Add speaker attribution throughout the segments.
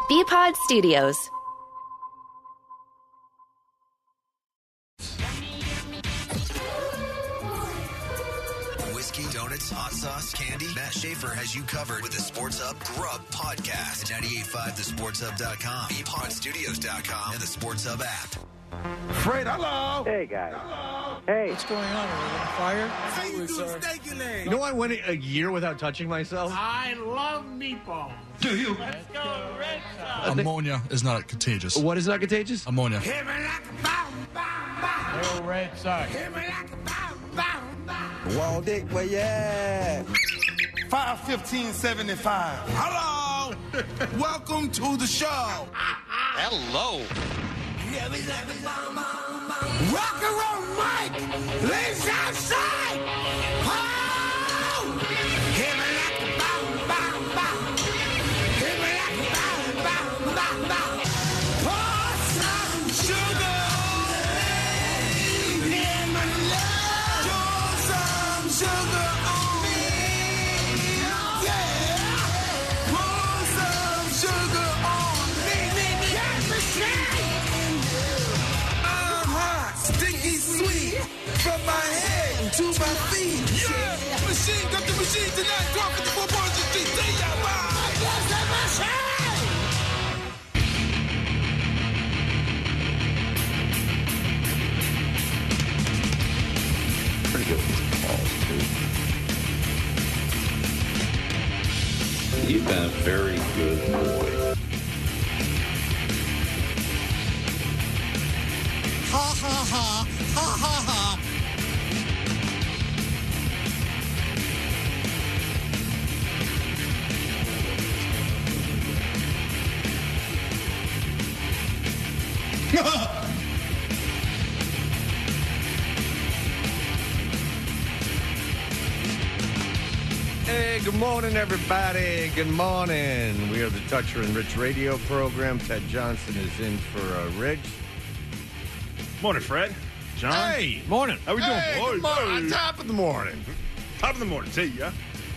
Speaker 1: BPod Studios.
Speaker 2: Whiskey, donuts, hot sauce, candy. Matt Schaefer has you covered with the Sports Hub Grub Podcast at 985thesportshub.com, bpodstudios.com, and the Sports Hub app.
Speaker 3: Fred, hello.
Speaker 4: Hey, guys.
Speaker 3: Hello.
Speaker 4: Hey.
Speaker 5: What's going on? Are we on fire?
Speaker 3: How you doing, stanky leg?
Speaker 6: You know, I went a year without touching myself.
Speaker 7: I love meatballs.
Speaker 3: Do you?
Speaker 7: Let's go, Red Sox.
Speaker 8: Ammonia is not contagious.
Speaker 6: What is not contagious?
Speaker 8: Ammonia.
Speaker 3: Hit me like a bomb, bomb, bomb.
Speaker 7: Go Red Sox.
Speaker 3: Hit me like a bomb, bomb, bomb.
Speaker 4: Wall Dick, where you at?
Speaker 3: 51575. Hello. Welcome to the show.
Speaker 9: Hello.
Speaker 3: Rock and roll Mike. Lives outside. Oh. Hit me like a bomb, bomb, bomb. Hit me like a bomb, bomb, bomb, bomb. Pour some sugar in my love. Pour some sugar on me. Yeah. Pour some sugar on me. Yes, stinky sweet from my head to my feet. Yeah, machine got the machine tonight. 1254 Barnes Street. Say ya, bye. Yes, the machine.
Speaker 4: Pretty good with these calls, too. You've been a very good boy.
Speaker 5: Ha ha ha. Ha ha ha.
Speaker 6: Hey, good morning, everybody. Good morning. We are the Toucher and Rich radio program. Ted Johnson is in for Rich.
Speaker 10: Morning, Fred. John.
Speaker 6: Hey!
Speaker 10: Morning. How we doing,
Speaker 6: Good
Speaker 10: boys?
Speaker 6: morning. Top of the morning.
Speaker 10: Top of the morning. See ya.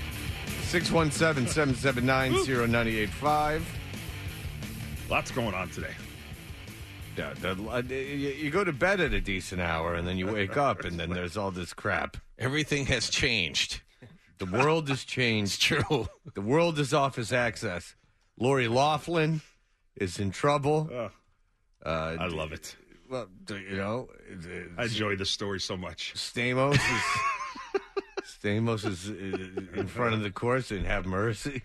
Speaker 6: 617-779-0985.
Speaker 10: Lots going on today.
Speaker 6: Yeah, you go to bed at a decent hour, and then you wake up, and then there's all this crap.
Speaker 9: Everything has changed.
Speaker 6: The world has changed.
Speaker 9: True.
Speaker 6: The world is off his access. Lori Loughlin is in trouble.
Speaker 10: I love it.
Speaker 6: Well, you know,
Speaker 10: I enjoy this story so much.
Speaker 6: Stamos is in front of the course and have mercy.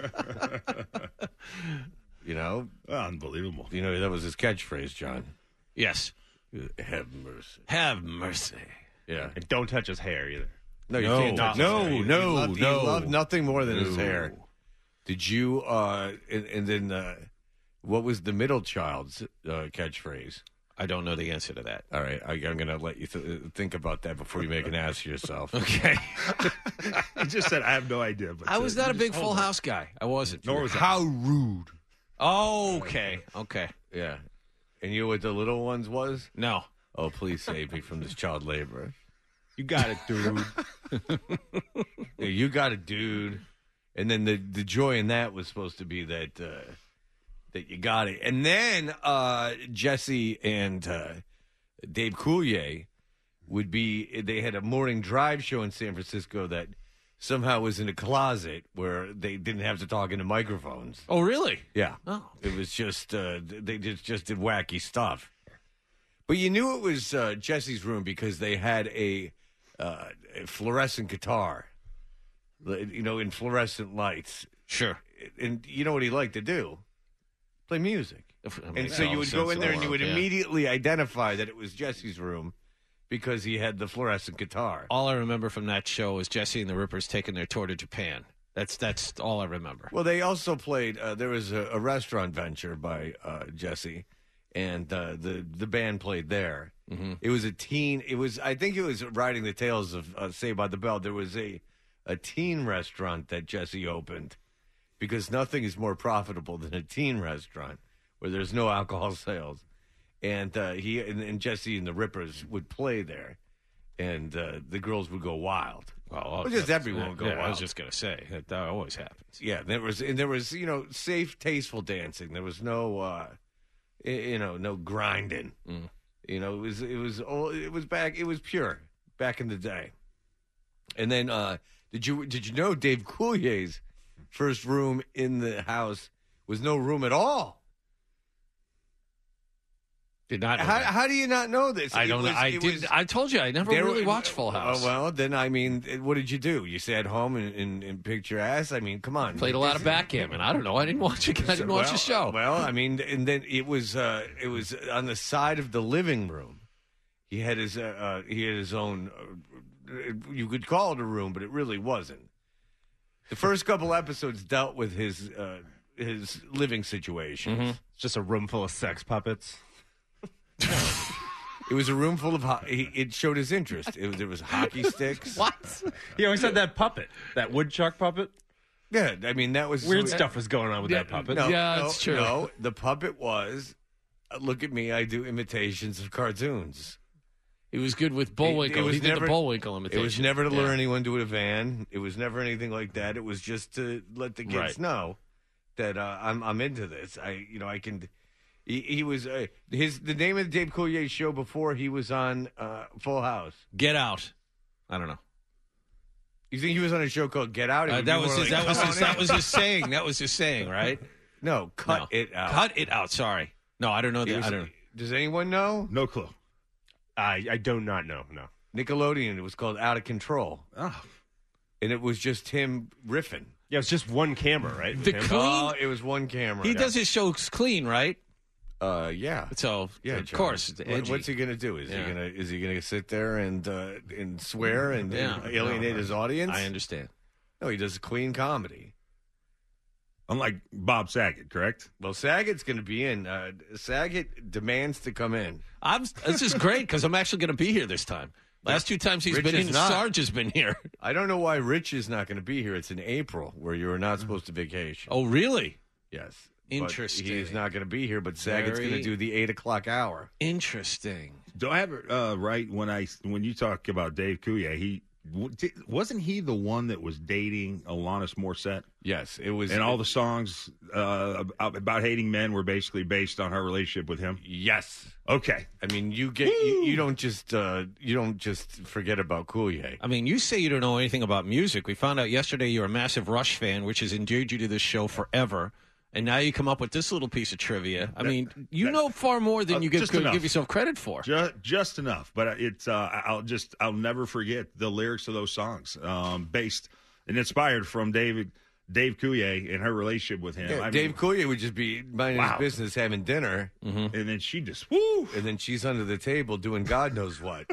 Speaker 6: You know,
Speaker 10: Unbelievable.
Speaker 6: you know that was his catchphrase, John.
Speaker 9: Yes.
Speaker 6: Have mercy.
Speaker 9: Have mercy.
Speaker 6: Yeah.
Speaker 10: And don't touch his hair either.
Speaker 6: No, you can't touch his hair. He loved nothing more than his
Speaker 10: No.
Speaker 6: hair. Did you? And then what was the middle child's catchphrase?
Speaker 9: I don't know the answer to that.
Speaker 6: All right, I'm going to let you think about that before you make an ass of yourself.
Speaker 9: Okay.
Speaker 10: I just said I have no idea. But
Speaker 9: I was not a
Speaker 10: just
Speaker 9: big
Speaker 10: hold
Speaker 9: Full
Speaker 10: it.
Speaker 9: House guy. I wasn't.
Speaker 10: Nor was I.
Speaker 6: How rude.
Speaker 9: Oh, okay. Okay.
Speaker 6: Yeah. And you know what the little ones was?
Speaker 9: No.
Speaker 6: Oh, please save me from this child labor.
Speaker 10: You got it, dude.
Speaker 6: Yeah, you got it, dude. And then the joy in that was supposed to be that that you got it. And then Jesse and Dave Coulier would be, they had a morning drive show in San Francisco that somehow was in a closet where they didn't have to talk into microphones.
Speaker 9: Oh, really?
Speaker 6: Yeah.
Speaker 9: Oh.
Speaker 6: It was just, they just did wacky stuff. But you knew it was Jesse's room because they had a fluorescent guitar, you know, in fluorescent lights.
Speaker 9: Sure.
Speaker 6: And you know what he liked to do? Play music.
Speaker 9: I mean,
Speaker 6: And so you would go in there and you would
Speaker 9: yeah.
Speaker 6: immediately identify that it was Jesse's room because he had the fluorescent guitar.
Speaker 9: All I remember from that show was Jesse and the Rippers taking their tour to Japan. That's all I remember.
Speaker 6: Well, they also played, there was a restaurant venture by Jesse, and the band played there.
Speaker 9: Mm-hmm.
Speaker 6: It was I think it was riding the tails of Saved by the Bell. There was a teen restaurant that Jesse opened because nothing is more profitable than a teen restaurant where there's no alcohol sales. And he and Jesse and the Rippers would play there, and the girls would go wild.
Speaker 9: Well,
Speaker 6: just everyone would go
Speaker 9: I was
Speaker 6: wild.
Speaker 9: just going to say that always happens.
Speaker 6: Yeah, there was safe, tasteful dancing. There was no no grinding. You know, it was pure back in the day. And then did you know Dave Coulier's first room in the house was no room at all?
Speaker 9: Did not know that.
Speaker 6: How do you not know this?
Speaker 9: I don't know. I told you I never really watched Full House.
Speaker 6: Well, then I mean, what did you do? You sat home and picked your ass? I mean, come on.
Speaker 9: Played a lot of backgammon. I don't know. I didn't watch it. I didn't watch the show.
Speaker 6: Well, I mean, and then it was on the side of the living room. He had his own. You could call it a room, but it really wasn't. The first couple episodes dealt with his living situation.
Speaker 9: Mm-hmm.
Speaker 10: It's just a room full of sex puppets.
Speaker 6: It was a room full of. It showed his interest. There was hockey sticks.
Speaker 9: What?
Speaker 10: He always had that puppet, that woodchuck puppet.
Speaker 6: Yeah, I mean that was
Speaker 10: Weird stuff was going on with that puppet.
Speaker 9: It's true.
Speaker 6: No, the puppet was. Look at me! I do imitations of cartoons.
Speaker 9: He was good with Bullwinkle. He did the Bullwinkle imitation.
Speaker 6: It was never to lure anyone to a van. It was never anything like that. It was just to let the kids know that I'm into this. I can. He was the name of the Dave Coulier show before he was on Full House.
Speaker 9: Get Out. I don't know.
Speaker 6: You think he was on a show called Get Out?
Speaker 9: That was his saying. That was his saying, right?
Speaker 6: No, cut it out.
Speaker 9: Cut it out. Sorry. No, I don't know that. I don't know.
Speaker 6: Does anyone know?
Speaker 10: No clue. I do not know. No.
Speaker 6: Nickelodeon. It was called Out of Control.
Speaker 10: Oh.
Speaker 6: And it was just him riffing.
Speaker 10: Yeah, it's just one camera, right?
Speaker 9: The clean.
Speaker 6: It was one camera.
Speaker 9: He does his shows clean, right?
Speaker 6: Yeah.
Speaker 9: So
Speaker 6: yeah,
Speaker 9: of
Speaker 6: John.
Speaker 9: course. It's edgy.
Speaker 6: What's he gonna do? Is he gonna sit there and swear and alienate his audience?
Speaker 9: I understand.
Speaker 6: No, he does clean comedy.
Speaker 10: Unlike Bob Saget, correct?
Speaker 6: Well, Saget's going to be in. Saget demands to come in.
Speaker 9: This is great because I'm actually going to be here this time. Last two times he's
Speaker 6: Rich
Speaker 9: been
Speaker 6: is
Speaker 9: in,
Speaker 6: not.
Speaker 9: Sarge has been here.
Speaker 6: I don't know why Rich is not going to be here. It's in April where you are not supposed to vacation.
Speaker 9: Oh, really?
Speaker 6: Yes.
Speaker 9: Interesting.
Speaker 6: But he's not going to be here, but Saget's going to do the 8 o'clock hour.
Speaker 9: Interesting.
Speaker 10: Do I have it right when you talk about Dave Coulier? Wasn't he the one that was dating Alanis Morissette?
Speaker 6: Yes, it was.
Speaker 10: And all the songs about hating men were basically based on her relationship with him.
Speaker 6: Yes.
Speaker 10: Okay.
Speaker 6: I mean, you don't just forget about Coulier.
Speaker 9: I mean, you say you don't know anything about music. We found out yesterday you're a massive Rush fan, which has endeared you to this show forever. And now you come up with this little piece of trivia. I mean, you know far more than you give yourself credit for.
Speaker 10: Just enough, but it's I'll never forget the lyrics of those songs, based and inspired from Dave Coulier and her relationship with him.
Speaker 6: Yeah, Dave Coulier would just be minding his business, having dinner,
Speaker 10: and then she just woo,
Speaker 6: and then she's under the table doing God knows what.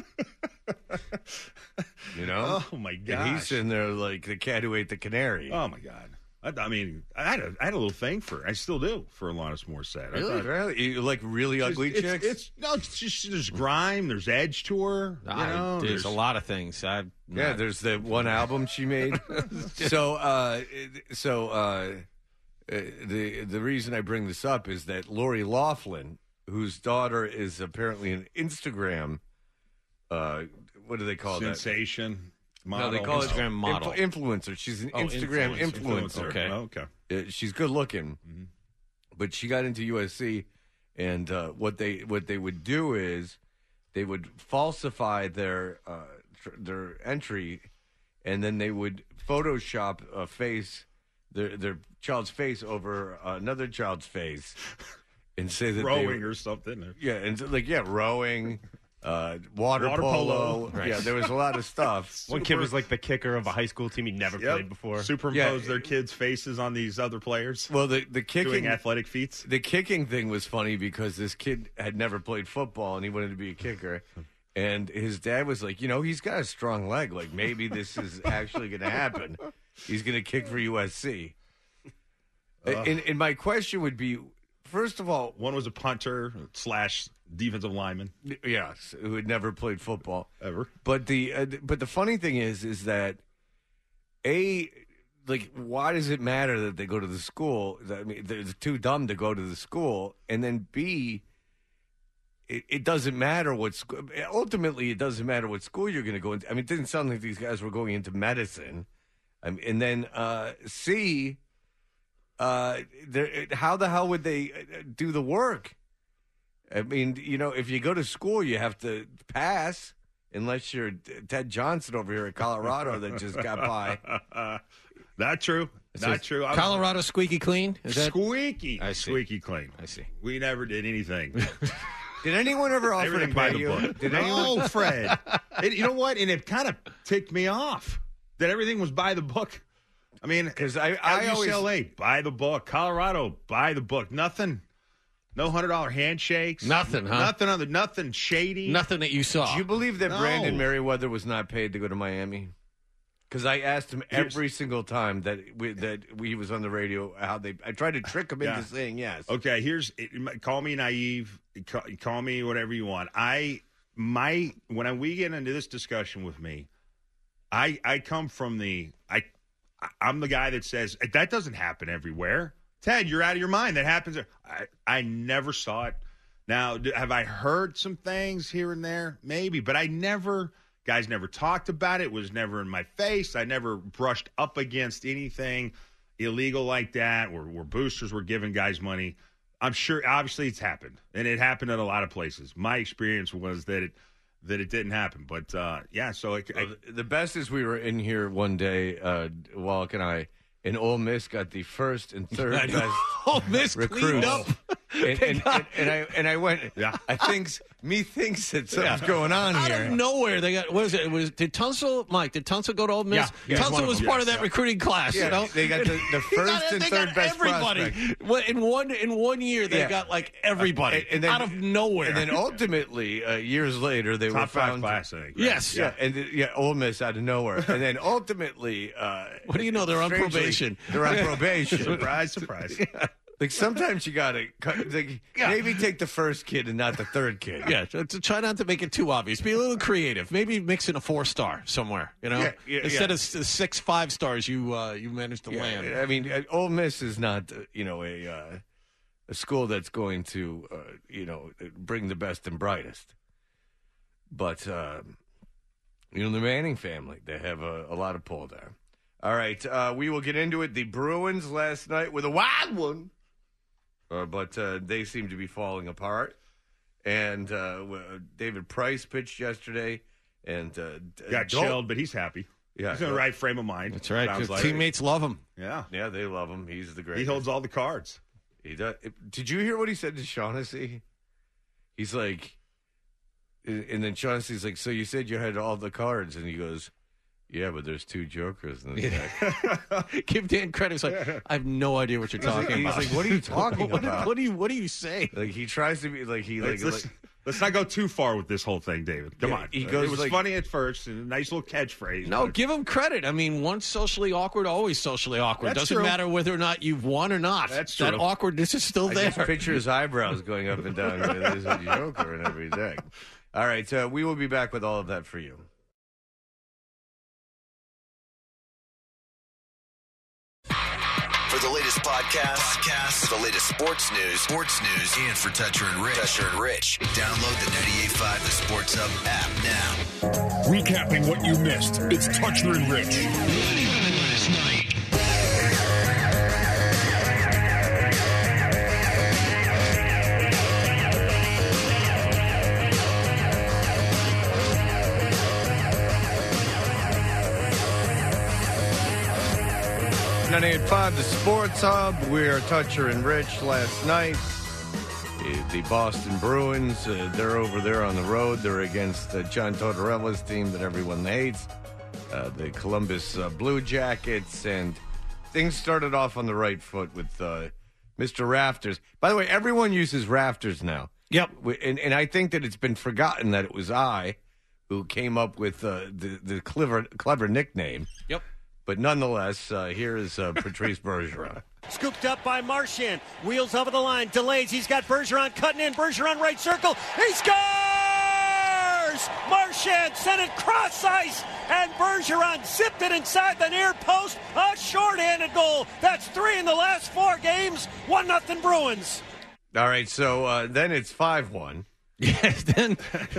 Speaker 6: You know?
Speaker 10: Oh my God!
Speaker 6: And he's sitting there like the cat who ate the canary.
Speaker 10: Oh my God! I mean, I had a little thing I still do for Alanis Morissette.
Speaker 6: Really? You like really ugly chicks?
Speaker 10: It's just there's grime, there's edge to her.
Speaker 9: There's a lot of things.
Speaker 6: There's the one album she made. The reason I bring this up is that Lori Loughlin, whose daughter is apparently an Instagram, what do they call
Speaker 10: sensation.
Speaker 6: No,
Speaker 10: Model.
Speaker 6: they call
Speaker 9: Instagram
Speaker 6: it
Speaker 9: model.
Speaker 6: Influencer. She's an Instagram influencer.
Speaker 10: Okay.
Speaker 6: She's good looking, but she got into USC, and what they would do is they would falsify their entry, and then they would Photoshop a face, their child's face over another child's face, and say that
Speaker 10: rowing or something.
Speaker 6: Yeah, and rowing. Water polo.
Speaker 9: Right.
Speaker 6: Yeah, there was a lot of stuff.
Speaker 1: One kid was like the kicker of a high school team he never played before.
Speaker 10: Superimpose their kids' faces on these other players.
Speaker 6: Well, the kicking,
Speaker 10: doing athletic feats.
Speaker 6: The kicking thing was funny because this kid had never played football and he wanted to be a kicker. And his dad was like, he's got a strong leg. Like, maybe this is actually going to happen. He's going to kick for USC. And my question would be, first of all,
Speaker 10: one was a punter / defensive lineman.
Speaker 6: Yes, who had never played football
Speaker 10: ever.
Speaker 6: But the funny thing is that why does it matter that they go to the school? I mean, they're too dumb to go to the school. And then B, it doesn't matter what school. Ultimately, it doesn't matter what school you're going to go into. I mean, it didn't sound like these guys were going into medicine. And then C, how the hell would they do the work? I mean, if you go to school, you have to pass, unless you're Ted Johnson over here at Colorado that just got by.
Speaker 10: Not true. Not true.
Speaker 9: Colorado squeaky clean? Is that
Speaker 10: squeaky?
Speaker 9: I see.
Speaker 10: Squeaky clean.
Speaker 9: I see.
Speaker 10: We never did anything.
Speaker 6: Did anyone ever offer
Speaker 10: Everything
Speaker 6: to
Speaker 10: by
Speaker 6: pay
Speaker 10: the
Speaker 6: you?
Speaker 10: book.
Speaker 6: Did
Speaker 10: No,
Speaker 6: anyone?
Speaker 10: Fred. You know what? And it kind of ticked me off that everything was by the book. I mean,
Speaker 6: Because I
Speaker 10: UCLA, by the book. Colorado, by the book. Nothing. No $100 handshakes.
Speaker 9: Nothing, huh?
Speaker 10: Nothing shady.
Speaker 9: Nothing that you saw.
Speaker 6: Do you believe that
Speaker 10: No.
Speaker 6: Brandon Merriweather was not paid to go to Miami? Because I asked him every single time that he was on the radio I tried to trick him into saying yes.
Speaker 10: Okay, call me naive, call me whatever you want. When we get into this discussion with me, I come from I'm the guy that says that doesn't happen everywhere. Ted, you're out of your mind. That happens. I never saw it. Now, have I heard some things here and there? Maybe, but guys never talked about it. It was never in my face. I never brushed up against anything illegal like that where boosters were giving guys money. I'm sure, obviously, it's happened, and it happened at a lot of places. My experience was that it didn't happen. But, so
Speaker 6: the best is we were in here one day, Wallach and I, and Ole Miss got the first and third best
Speaker 9: Ole Miss
Speaker 6: recruits.
Speaker 9: cleaned up.
Speaker 6: And I went, I think thinks that something's going on
Speaker 9: Out
Speaker 6: here.
Speaker 9: of nowhere, they got, what is it? Did Tunsil go to Ole Miss?
Speaker 10: Yeah,
Speaker 9: Tunsil was part of that recruiting class,
Speaker 6: Yeah,
Speaker 9: you know?
Speaker 6: they got the first and
Speaker 9: they
Speaker 6: third
Speaker 9: got
Speaker 6: best
Speaker 9: everybody.
Speaker 6: prospect.
Speaker 9: Well, in one year, they
Speaker 6: Yeah.
Speaker 9: got like everybody
Speaker 6: And then-
Speaker 9: out of nowhere.
Speaker 6: And then ultimately, years later, they were
Speaker 10: top five
Speaker 6: found.
Speaker 10: class, I think. Right?
Speaker 9: Yes.
Speaker 6: Yeah, Ole Miss out of nowhere. And then ultimately,
Speaker 9: what do you know? They're on
Speaker 6: strangely,
Speaker 9: probation.
Speaker 6: They're on probation.
Speaker 10: Surprise, surprise.
Speaker 6: Like sometimes you gotta maybe take the first kid and not the third kid.
Speaker 9: Yeah, to try not to make it too obvious. Be a little creative. Maybe mix in a 4-star somewhere. You know, instead of 6 5-stars, you managed to land.
Speaker 6: I mean, Ole Miss is not a school that's going to bring the best and brightest. But the Manning family, they have a lot of pull there. All right, we will get into it. The Bruins last night with a wild one. But they seem to be falling apart. And David Price pitched yesterday. And
Speaker 10: Got chilled, but he's happy.
Speaker 6: Yeah,
Speaker 10: he's in the right frame of mind.
Speaker 9: That's right.
Speaker 10: Sounds like.
Speaker 9: Teammates love him.
Speaker 10: Yeah.
Speaker 6: Yeah, they love him. He's the greatest.
Speaker 10: He holds all the cards.
Speaker 6: He does. Did you hear what he said to Shaughnessy? He's like, and then Shaughnessy's like, so you said you had all the cards. And he goes, yeah, but there's 2 jokers in the deck.
Speaker 9: Give Dan credit. It's like, I have no idea what you're talking about.
Speaker 6: He's like, what are you talking about?
Speaker 9: What do you say?
Speaker 6: Like he tries to be like
Speaker 10: Let's not go too far with this whole thing, David. Come on.
Speaker 6: he goes
Speaker 10: it was
Speaker 6: like-
Speaker 10: funny at first, and a nice little catchphrase.
Speaker 9: No,
Speaker 10: but-
Speaker 9: give him credit. I mean, once socially awkward, always socially awkward.
Speaker 10: That's
Speaker 9: Doesn't
Speaker 10: true.
Speaker 9: matter whether or not you've won or not.
Speaker 10: That's
Speaker 9: That
Speaker 10: true.
Speaker 9: awkwardness is still
Speaker 6: I
Speaker 9: there.
Speaker 6: just picture his eyebrows going up and down. There's a joker in every deck. All right, we will be back with all of that for you.
Speaker 2: For the latest podcasts, the latest sports news, and for Toucher and Rich, download the 98.5 The Sports Hub app now.
Speaker 8: Recapping what you missed, it's Toucher and Rich.
Speaker 6: The Sports Hub. We are Toucher and Rich. Last night, the Boston Bruins, they're over there on the road. They're against John Tortorella's team that everyone hates, the Columbus Blue Jackets, and things started off on the right foot with Mr. Rafters. By the way, everyone uses Rafters now.
Speaker 9: Yep.
Speaker 6: And I think that it's been forgotten that it was I who came up with the clever nickname.
Speaker 9: Yep.
Speaker 6: But nonetheless, here is Patrice Bergeron.
Speaker 11: Scooped up by Marchand. Wheels over the line. Delays. He's got Bergeron cutting in. Bergeron right circle. He scores! Marchand sent it cross ice. And Bergeron zipped it inside the near post. A shorthanded goal. That's 3 in the last 4 games. 1-0 Bruins.
Speaker 6: All right, so then it's 5-1.
Speaker 9: Yes, then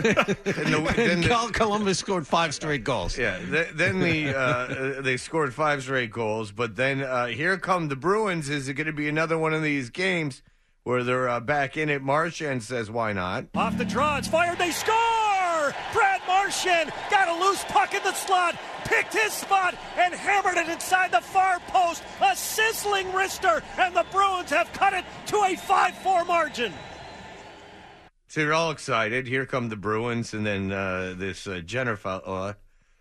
Speaker 9: Columbus scored 5 straight goals.
Speaker 6: Yeah, then they scored 5 straight goals, but then here come the Bruins. Is it going to be another one of these games where they're back in it? Marchand says, why not?
Speaker 11: Off the draw, it's fired, they score! Brad Marchand got a loose puck in the slot, picked his spot, and hammered it inside the far post. A sizzling wrister, and the Bruins have cut it to a 5-4 margin.
Speaker 6: So you're all excited. Here come the Bruins, and then this Jenner fella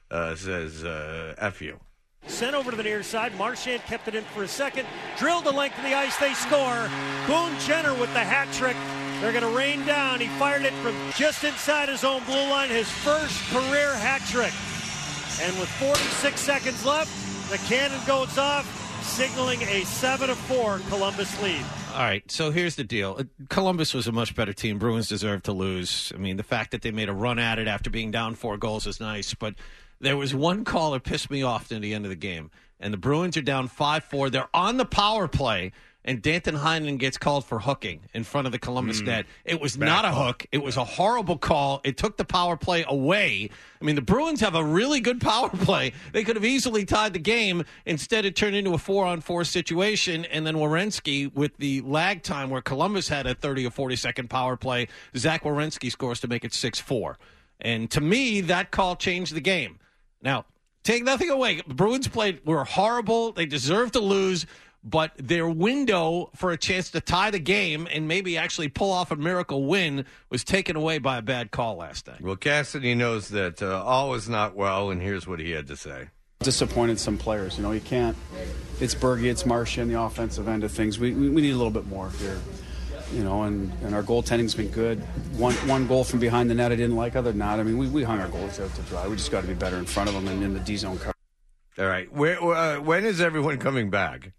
Speaker 6: says, F you.
Speaker 11: Sent over to the near side. Marchand kept it in for a second. Drilled the length of the ice. They score. Boone Jenner with the hat trick. They're going to rain down. He fired it from just inside his own blue line. His first career hat trick. And with 46 seconds left, the cannon goes off, signaling a 7-4 Columbus lead.
Speaker 9: All right, so here's the deal. Columbus was a much better team. Bruins deserved to lose. I mean, the fact that they made a run at it after being down 4 goals is nice, but there was one call that pissed me off near the end of the game, and the Bruins are down 5-4. They're on the power play, and Danton Heinen gets called for hooking in front of the Columbus net. It was not a hook. It was a horrible call. It took the power play away. I mean, the Bruins have a really good power play. They could have easily tied the game. Instead, it turned into a 4-on-4 situation, and then Werenski, with the lag time where Columbus had a 30 or 40-second power play, Zach Werenski scores to make it 6-4. And to me, that call changed the game. Now, take nothing away. The Bruins were horrible. They deserved to lose. But their window for a chance to tie the game and maybe actually pull off a miracle win was taken away by a bad call last night.
Speaker 6: Well, Cassidy knows that all is not well, and here's what he had to say.
Speaker 12: Disappointed some players. You know, you can't. It's Bergie, it's Marchand, the offensive end of things. We need a little bit more here. You know, and our goaltending's been good. One goal from behind the net I didn't like. Other than that, I mean, we hung our goals out to dry. We just got to be better in front of them and in the D-zone cover.
Speaker 6: All right. When is everyone coming back?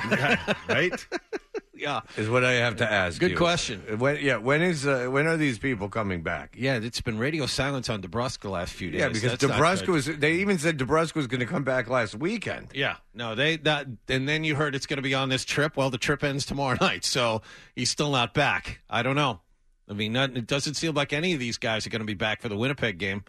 Speaker 6: Right?
Speaker 9: Yeah.
Speaker 6: Is what I have to ask.
Speaker 9: Good question.
Speaker 6: When are these people coming back?
Speaker 9: Yeah, it's been radio silence on DeBrusk the last few days.
Speaker 6: Yeah, because DeBrusk they even said DeBrusk was going to come back last weekend.
Speaker 9: Yeah. No, and then you heard it's going to be on this trip. Well, the trip ends tomorrow night, so he's still not back. I don't know. I mean, it doesn't seem like any of these guys are going to be back for the Winnipeg game.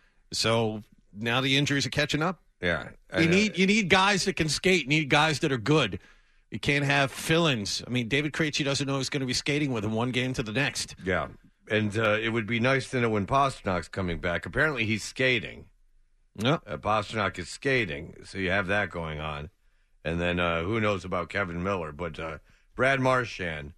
Speaker 9: So now the injuries are catching up.
Speaker 6: Yeah.
Speaker 9: You need guys that can skate. You need guys that are good. You can't have fill-ins. I mean, David Krejci doesn't know who's going to be skating with him one game to the next.
Speaker 6: Yeah. And it would be nice to know when Pasternak's coming back. Apparently he's skating.
Speaker 9: Yeah.
Speaker 6: Pasternak is skating, so you have that going on. And then who knows about Kevin Miller. But Brad Marchand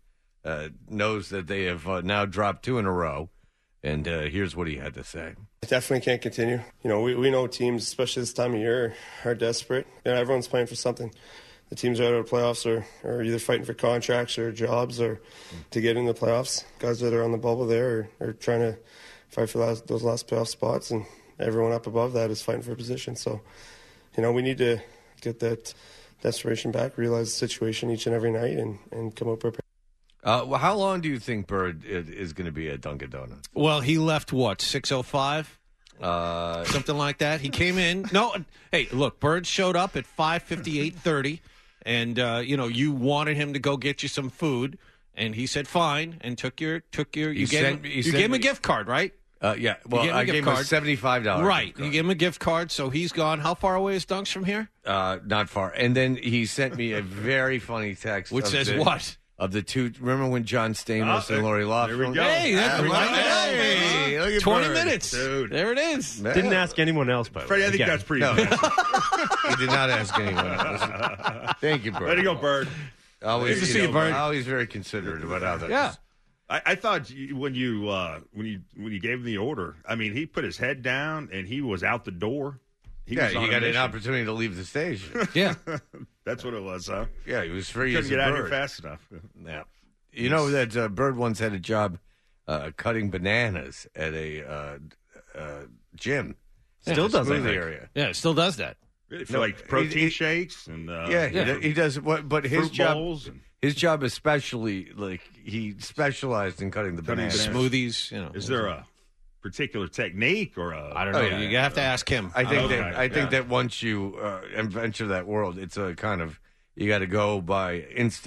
Speaker 6: knows that they have now dropped 2 in a row. And here's what he had to say.
Speaker 13: It definitely can't continue. You know, we know teams, especially this time of year, are desperate. You know, everyone's playing for something. The teams out of the playoffs are either fighting for contracts or jobs or to get in the playoffs. Guys that are on the bubble there are trying to fight for those last playoff spots, and everyone up above that is fighting for a position. So, you know, we need to get that desperation back, realize the situation each and every night, and come up prepared.
Speaker 6: How long do you think Bird is going to be at Dunkin' Donuts?
Speaker 9: Well, he left, 6:05? Something like that. He came in. No, hey, look, Bird showed up at 5:58:30, and you wanted him to go get you some food, and he said fine, and took your. You gave him a gift card, right?
Speaker 6: Yeah. Well, I gave him a $75.
Speaker 9: Right. You gave him a gift card, so he's gone. How far away is Dunks from here?
Speaker 6: Not far. And then he sent me a very funny text,
Speaker 9: which says what?
Speaker 6: Of the two, remember when John Stamos and Lori Loughlin?
Speaker 1: There we go.
Speaker 9: Hey,
Speaker 6: hey, look at
Speaker 9: 20
Speaker 6: Bird.
Speaker 9: minutes.
Speaker 1: Dude.
Speaker 9: There it is.
Speaker 1: Didn't ask anyone else, by the way.
Speaker 10: Freddie, I think that's pretty good.
Speaker 6: He did not ask anyone else. Thank you, Bird.
Speaker 10: Way to go, Bird.
Speaker 6: Always,
Speaker 9: Good to see you, Bird.
Speaker 6: Always very considerate about others.
Speaker 9: Yeah.
Speaker 10: I thought when you gave him the order, I mean, he put his head down and he was out the door.
Speaker 6: You got an opportunity to leave the station.
Speaker 9: Yeah.
Speaker 10: That's what it was, huh?
Speaker 6: Yeah, he was free.
Speaker 10: Couldn't get out of here fast enough.
Speaker 6: Yeah. You know that Bird once had a job cutting bananas at a gym.
Speaker 1: Still does that
Speaker 6: area.
Speaker 9: Yeah, it still does that.
Speaker 10: For like protein shakes and
Speaker 6: he does. But his
Speaker 10: fruit
Speaker 6: job,
Speaker 10: bowls
Speaker 6: his job especially, like he specialized in cutting the bananas.
Speaker 9: Smoothies.
Speaker 10: Is there a particular technique or
Speaker 9: I don't know. You have to ask him.
Speaker 6: I think that once you venture that world, it's a kind of you got to go by instinct.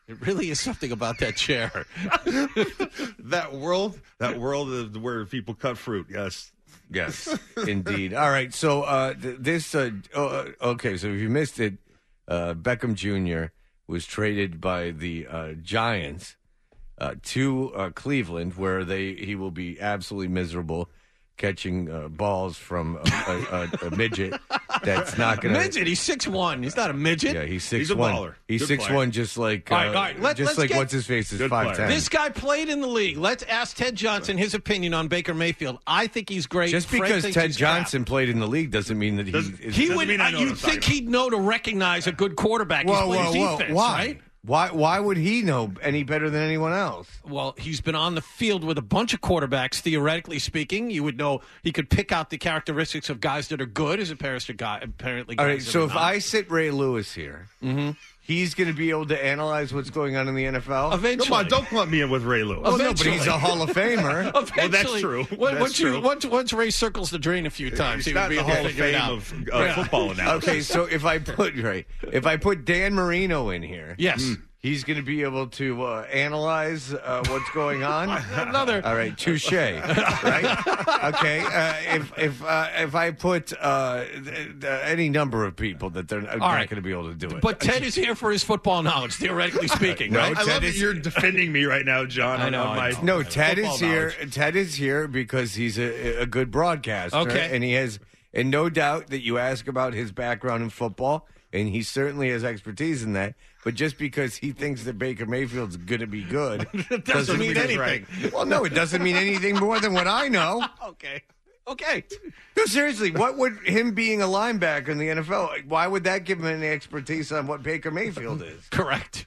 Speaker 9: It really is something about that chair.
Speaker 10: that world of where people cut fruit.
Speaker 6: Yes, indeed. All right, so okay, so if you missed it, Beckham Jr. was traded by the Giants to Cleveland, where he will be absolutely miserable catching balls from a midget that's not going to...
Speaker 9: Midget? He's 6'1". He's not a midget.
Speaker 6: Yeah, he's 6'1".
Speaker 10: He's a baller.
Speaker 6: He's
Speaker 10: Good
Speaker 6: 6'1",
Speaker 10: player.
Speaker 6: just like...
Speaker 9: All right. Let's
Speaker 6: like
Speaker 9: get-
Speaker 6: what's-his-face is
Speaker 10: Good
Speaker 6: 5'10".
Speaker 10: player.
Speaker 9: This guy played in the league. Let's ask Ted Johnson his opinion on Baker Mayfield. I think he's great.
Speaker 6: Just
Speaker 9: Fred
Speaker 6: because
Speaker 9: thinks
Speaker 6: Ted
Speaker 9: he's crap.
Speaker 6: Johnson played in the league doesn't mean that
Speaker 9: He
Speaker 10: Doesn't
Speaker 9: would.
Speaker 10: mean I know what I'm
Speaker 9: You'd
Speaker 10: talking
Speaker 9: think
Speaker 10: about.
Speaker 9: he'd know to recognize a good quarterback. He's played defense,
Speaker 6: Why?
Speaker 9: right?
Speaker 6: Why would he know any better than anyone else?
Speaker 9: Well, he's been on the field with a bunch of quarterbacks. Theoretically speaking, you would know he could pick out the characteristics of guys that are good as opposed to apparently guys
Speaker 6: All right,
Speaker 9: that
Speaker 6: so
Speaker 9: are
Speaker 6: if
Speaker 9: not.
Speaker 6: I sit Ray Lewis here, he's going to be able to analyze what's going on in the NFL?
Speaker 9: Eventually.
Speaker 10: Come on, don't clump me in with Ray Lewis.
Speaker 6: Well, no, but he's a Hall of Famer.
Speaker 10: Well, that's
Speaker 9: Eventually,
Speaker 10: true.
Speaker 9: Once Ray circles the drain a few times,
Speaker 10: He's
Speaker 9: he
Speaker 10: not
Speaker 9: would
Speaker 10: in
Speaker 9: be
Speaker 10: the
Speaker 9: able
Speaker 10: Hall
Speaker 9: to
Speaker 10: of
Speaker 9: figure it
Speaker 10: Fame
Speaker 9: out.
Speaker 10: of football analysis.
Speaker 6: Okay, so if I put Dan Marino in here,
Speaker 9: Yes.
Speaker 6: he's going to be able to analyze what's going on.
Speaker 9: Another.
Speaker 6: All right, touche. Right? Okay. If I put any number of people that they're not
Speaker 9: right.
Speaker 6: going to be able to do it.
Speaker 9: But Ted is here for his football knowledge, theoretically speaking,
Speaker 6: No,
Speaker 9: right?
Speaker 10: I
Speaker 6: Ted
Speaker 10: love that
Speaker 6: is-
Speaker 10: you're defending me right now, John.
Speaker 9: I know,
Speaker 10: on
Speaker 9: I
Speaker 10: my
Speaker 6: No, Ted
Speaker 10: football
Speaker 6: is here.
Speaker 10: knowledge.
Speaker 6: Ted is here because he's a good broadcaster.
Speaker 9: Okay.
Speaker 6: And he has, and no doubt that you ask about his background in football, and he certainly has expertise in that. But just because he thinks that Baker Mayfield's going to be good
Speaker 9: Doesn't mean
Speaker 6: he's
Speaker 9: anything.
Speaker 6: right. Well, no, it doesn't mean anything more than what I know.
Speaker 9: Okay.
Speaker 6: No, seriously, what would him being a linebacker in the NFL, why would that give him any expertise on what Baker Mayfield is?
Speaker 9: Correct.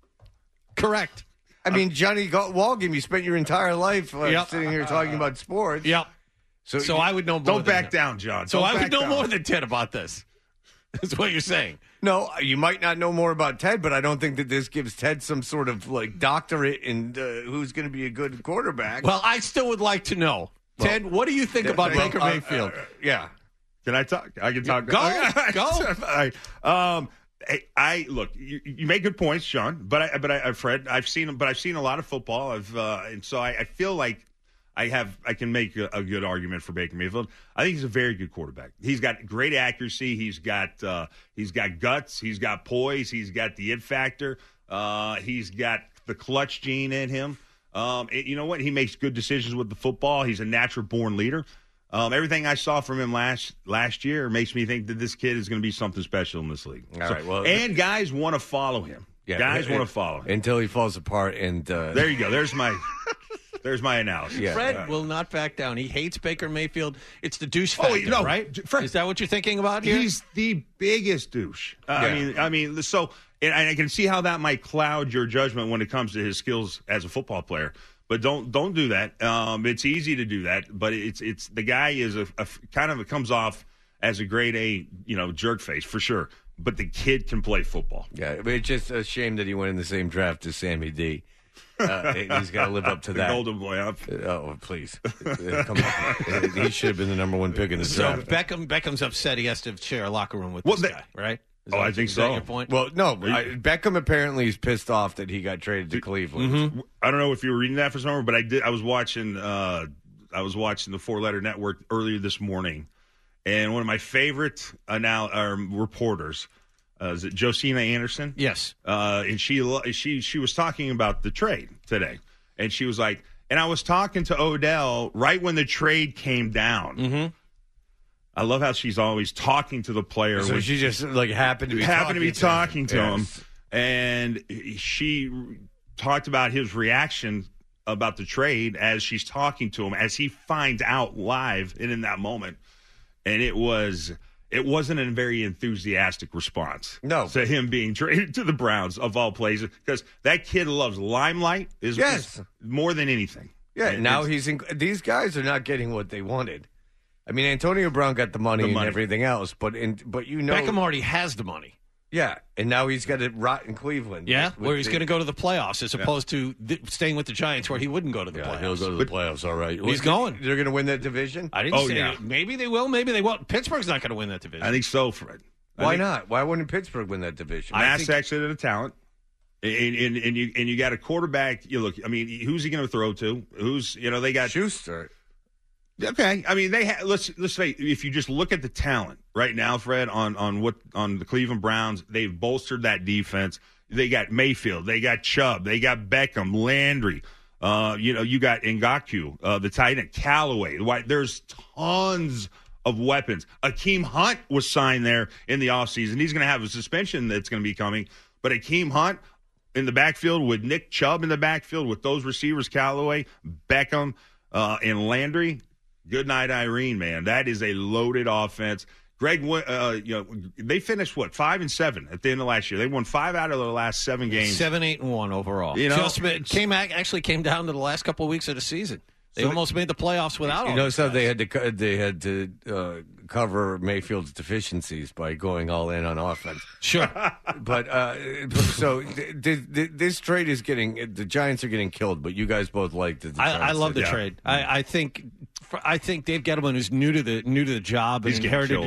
Speaker 6: I mean, Johnny Walgame, you spent your entire life
Speaker 9: Yep.
Speaker 6: sitting here talking about sports.
Speaker 9: Yep. So I would know more.
Speaker 10: Don't
Speaker 9: than
Speaker 10: back
Speaker 9: him.
Speaker 10: down, John.
Speaker 9: So
Speaker 10: Don't
Speaker 9: I would
Speaker 10: back
Speaker 9: know
Speaker 10: down.
Speaker 9: more than Ted about this. That's what you're saying.
Speaker 6: No, you might not know more about Ted, but I don't think that this gives Ted some sort of like doctorate in who's going to be a good quarterback.
Speaker 9: Well, I still would like to know. Ted, what do you think about Baker Mayfield?
Speaker 6: Yeah.
Speaker 10: Can I talk? I can talk.
Speaker 9: Go.
Speaker 10: All right. I look. You make good points, Sean. But Fred, I've seen a lot of football. And so I feel like I can make a good argument for Baker Mayfield. I think he's a very good quarterback. He's got great accuracy. He's got guts. He's got poise. He's got the it factor. He's got the clutch gene in him. You know what? He makes good decisions with the football. He's a natural born leader. Everything I saw from him last year makes me think that this kid is going to be something special in this league.
Speaker 6: All right, well,
Speaker 10: and guys want to follow him.
Speaker 6: Yeah,
Speaker 10: guys want to follow him.
Speaker 6: Until he falls apart. And
Speaker 10: There you go. There's my analysis.
Speaker 6: Yeah.
Speaker 9: Fred will not back down. He hates Baker Mayfield. It's the douche factor,
Speaker 10: no,
Speaker 9: right?
Speaker 10: Fred,
Speaker 9: is that what you're thinking about here?
Speaker 10: He's the biggest douche. I mean, so and I can see how that might cloud your judgment when it comes to his skills as a football player. But don't do that. It's easy to do that, but it's the guy is a kind of comes off as a grade A, jerk face for sure. But the kid can play football.
Speaker 6: Yeah, but it's just a shame that he went in the same draft as Sammy D. He's got to live up to
Speaker 10: The
Speaker 6: that.
Speaker 10: golden boy up.
Speaker 6: Oh, please. Come on. He should have been the number one pick in the
Speaker 9: so
Speaker 6: draft.
Speaker 9: Beckham's upset. He has to share a locker room with
Speaker 10: Well,
Speaker 9: this guy, right?
Speaker 10: I think
Speaker 9: is
Speaker 10: so.
Speaker 9: That your point?
Speaker 6: Well, no, Beckham apparently is pissed off that he got traded to Cleveland.
Speaker 10: I don't know if you were reading that for some, but I did. I was watching the Four Letter Network earlier this morning, and one of my favorite reporters is it Josina Anderson?
Speaker 9: Yes,
Speaker 10: and she was talking about the trade today, and she was like, and I was talking to Odell right when the trade came down.
Speaker 9: Mm-hmm.
Speaker 10: I love how she's always talking to the player.
Speaker 6: So she just happened to be
Speaker 10: talking to him,
Speaker 6: Yes.
Speaker 10: and she talked about his reaction about the trade as she's talking to him, as he finds out live and in that moment, and it wasn't a very enthusiastic response.
Speaker 6: No.
Speaker 10: To him being traded to the Browns of all places, because that kid loves limelight is more than anything.
Speaker 6: Yeah,
Speaker 10: And
Speaker 6: now
Speaker 10: it's-
Speaker 6: these guys are not getting what they wanted. I mean, Antonio Brown got the money and everything else, but
Speaker 9: Beckham already has the money.
Speaker 6: Yeah, and now he's got it rot in Cleveland.
Speaker 9: Yeah, where he's going to go to the playoffs as opposed to staying with the Giants, where he wouldn't go to the playoffs.
Speaker 6: He'll go to the playoffs. All right,
Speaker 9: He's going.
Speaker 6: They're going to win that division.
Speaker 9: I didn't say maybe they will, maybe they won't. Pittsburgh's not going to win that division.
Speaker 10: I think so, Fred.
Speaker 6: Why not? Why wouldn't Pittsburgh win that division?
Speaker 10: Mass exit of the talent. And you got a quarterback. You look. I mean, who's he going to throw to? They got
Speaker 6: Schuster.
Speaker 10: Okay, I mean let's say if you just look at the talent right now, Fred, on the Cleveland Browns, they've bolstered that defense. They got Mayfield, they got Chubb, they got Beckham, Landry. You got Ngakoue, the tight end, Callaway. There's tons of weapons. Akeem Hunt was signed there in the offseason. He's going to have a suspension that's going to be coming, but Akeem Hunt in the backfield with Nick Chubb in the backfield with those receivers, Callaway, Beckham, and Landry. Good night, Irene, man. That is a loaded offense. Greg, they finished 5-7 at the end of last year. They won 5 out of the last 7 games.
Speaker 9: 7-8-1 overall. Actually came down to the last couple of weeks of the season. They almost made the playoffs without.
Speaker 6: So they had to cover Mayfield's deficiencies by going all in on offense.
Speaker 9: Sure,
Speaker 6: but so this trade is the Giants are getting killed. But you guys both liked it.
Speaker 9: I love the trade. I think Dave Gettleman is new to the job and inherited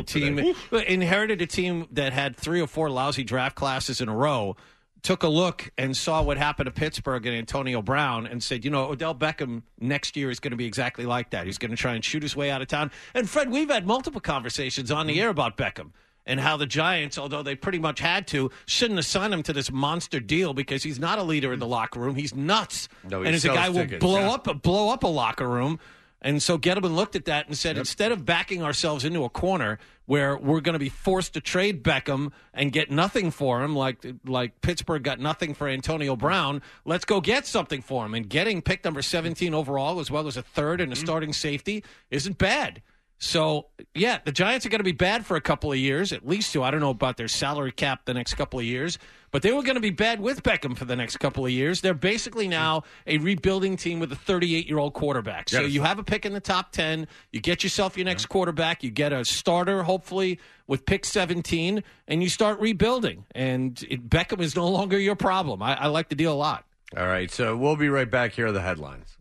Speaker 9: a team that had 3 or 4 lousy draft classes in a row. Took a look and saw what happened to Pittsburgh and Antonio Brown and said, Odell Beckham next year is going to be exactly like that. He's going to try and shoot his way out of town. And, Fred, we've had multiple conversations on the air about Beckham and how the Giants, although they pretty much had to, shouldn't assign him to this monster deal because he's not a leader in the locker room. He's nuts.
Speaker 6: No,
Speaker 9: and as a guy will blow up a locker room. And so Gettleman looked at that and said, instead of backing ourselves into a corner where we're going to be forced to trade Beckham and get nothing for him, like Pittsburgh got nothing for Antonio Brown, let's go get something for him. And getting pick number 17 overall, as well as a third and a starting safety, isn't bad. So, yeah, the Giants are going to be bad for a couple of years, at least 2. I don't know about their salary cap the next couple of years, but they were going to be bad with Beckham for the next couple of years. They're basically now a rebuilding team with a 38-year-old quarterback. So you have a pick in the top 10. You get yourself your next quarterback. You get a starter, hopefully, with pick 17, and you start rebuilding. And Beckham is no longer your problem. I like the deal a lot.
Speaker 6: All right, so we'll be right back. Here are the headlines.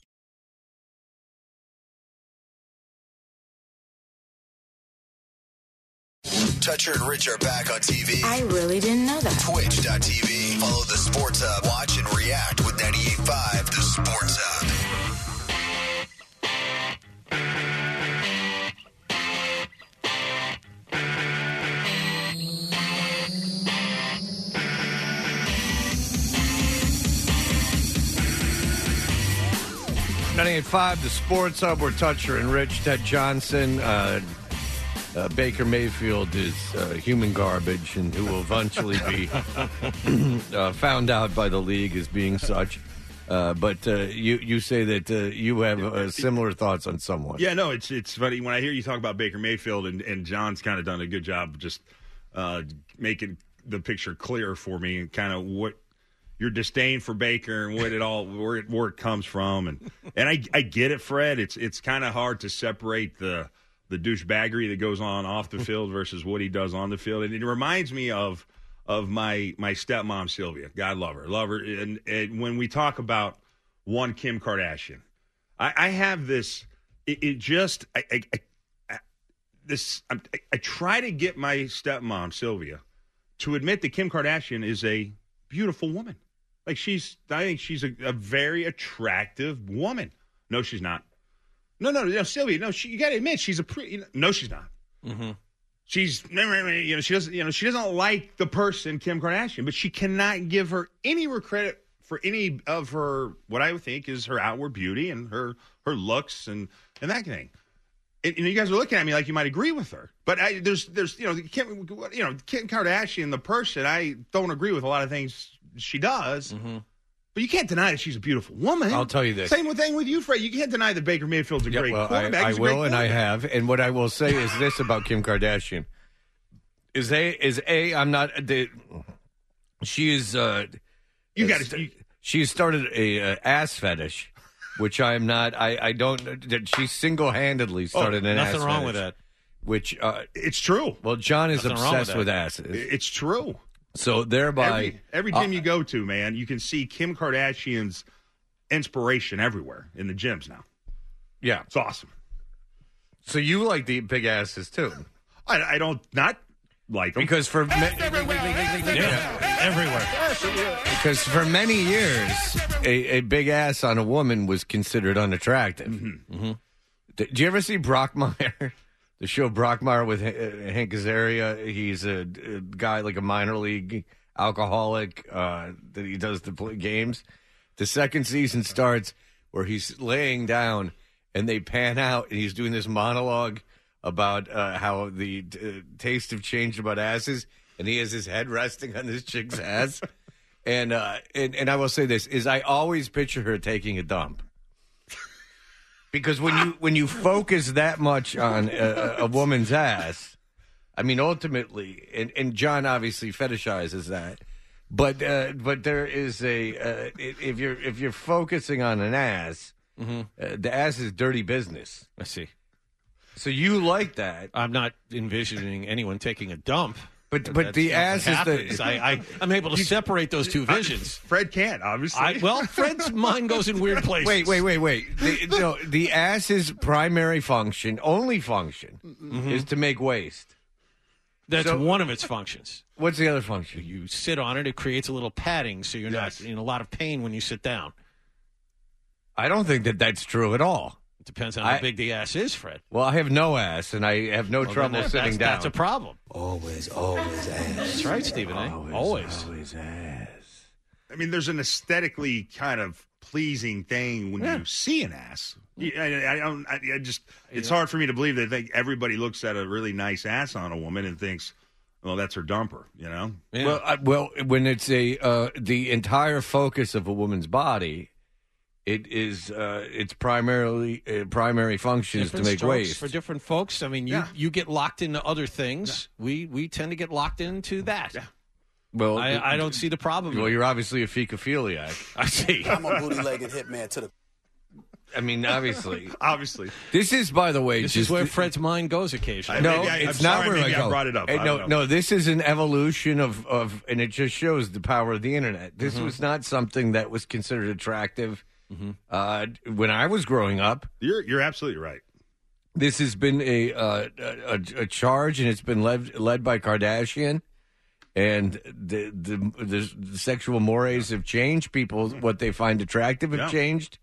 Speaker 2: Toucher and Rich are back on TV.
Speaker 14: I really didn't know that.
Speaker 2: Twitch.tv. Follow the Sports Hub. Watch and react with 98.5 The Sports Hub.
Speaker 6: .98.5 The Sports Hub. We're Toucher and Rich. Ted Johnson. Baker Mayfield is human garbage and who will eventually be found out by the league as being such. But you say that you have similar thoughts on someone.
Speaker 10: Yeah, no, it's funny. When I hear you talk about Baker Mayfield, and John's kind of done a good job of just making the picture clear for me and kind of what your disdain for Baker and what it all where it comes from. And I get it, Fred. It's kind of hard to separate the douchebaggery that goes on off the field versus what he does on the field. And it reminds me of my stepmom, Sylvia. God love her. And when we talk about one Kim Kardashian, I have this, I try to get my stepmom, Sylvia, to admit that Kim Kardashian is a beautiful woman. I think she's a very attractive woman. No, she's not. No, Sylvia. No, you got to admit she's a pretty. No, she's not.
Speaker 9: Mm-hmm.
Speaker 10: She doesn't like the person Kim Kardashian, but she cannot give her any credit for any of her what I would think is her outward beauty and her looks and that kind of thing. And you guys are looking at me like you might agree with her, but there's Kim Kardashian, the person. I don't agree with a lot of things she does.
Speaker 9: Mm-hmm.
Speaker 10: But you can't deny that she's a beautiful woman.
Speaker 6: I'll tell you this.
Speaker 10: Same thing with you, Fred. You can't deny that Baker Mayfield's a great quarterback.
Speaker 6: I will, and I have. And what I will say is this about Kim Kardashian. I'm not. She is. She started a ass fetish, which I am not. I don't. She single-handedly started an ass fetish.
Speaker 9: Nothing wrong with that.
Speaker 6: Which
Speaker 10: it's true.
Speaker 6: Well, John is obsessed with asses.
Speaker 10: It's true.
Speaker 6: So thereby,
Speaker 10: every gym you go to, man, you can see Kim Kardashian's inspiration everywhere in the gyms now.
Speaker 6: Yeah,
Speaker 10: it's awesome.
Speaker 6: So you like the big asses too?
Speaker 10: I don't not. like them.
Speaker 6: Because for
Speaker 9: everywhere.
Speaker 6: Because for many years, a big ass on a woman was considered unattractive.
Speaker 9: Mm-hmm.
Speaker 6: Did you ever see Brockmire? The show Brockmire with Hank Azaria. He's a guy, like a minor league alcoholic that he does the games. The second season starts where he's laying down and they pan out and he's doing this monologue about how the taste have changed about asses, and he has his head resting on this chick's ass. And I will say this, is I always picture her taking a dump. Because when you focus that much on a woman's ass, I mean, ultimately, and John obviously fetishizes that, but there is if you're focusing on an ass, the ass is dirty business.
Speaker 9: I see.
Speaker 6: So you like that?
Speaker 9: I'm not envisioning anyone taking a dump.
Speaker 6: But the ass is the.
Speaker 9: I'm able to separate those two visions.
Speaker 10: Fred can't, obviously.
Speaker 9: Fred's mind goes in weird places.
Speaker 6: Wait. The ass's primary function, only function, is to make waste.
Speaker 9: That's one of its functions.
Speaker 6: What's the other function?
Speaker 9: You sit on it; it creates a little padding, so you're not in a lot of pain when you sit down.
Speaker 6: I don't think that's true at all.
Speaker 9: It depends on how big the ass is, Fred.
Speaker 6: Well, I have no ass, and I have no trouble sitting down.
Speaker 9: That's a problem.
Speaker 13: Always ass.
Speaker 9: That's right, Stephen A. Always
Speaker 6: ass.
Speaker 10: I mean, there's an aesthetically kind of pleasing thing when you see an ass. It's hard for me to believe that everybody looks at a really nice ass on a woman and thinks, well, that's her dumper, you know?
Speaker 6: Yeah. Well, when it's the entire focus of a woman's body, it is its primary function is to make waste.
Speaker 9: For different folks, I mean, you get locked into other things. Yeah. We tend to get locked into that. Yeah.
Speaker 6: Well,
Speaker 9: I don't see the problem.
Speaker 6: Well, you're obviously a fecophiliac.
Speaker 9: I see.
Speaker 14: I'm a booty-legged hitman to the...
Speaker 6: I mean, obviously.
Speaker 10: Obviously.
Speaker 6: This is, by the way...
Speaker 9: This is where Fred's mind goes occasionally.
Speaker 6: No, it's not where I go.
Speaker 10: I brought it up.
Speaker 6: No, this is an evolution of... And it just shows the power of the Internet. This was not something that was considered attractive when I was growing up.
Speaker 10: You're absolutely right.
Speaker 6: This has been a charge, and it's been led by Kardashian. And the sexual mores have changed. People, what they find attractive have changed.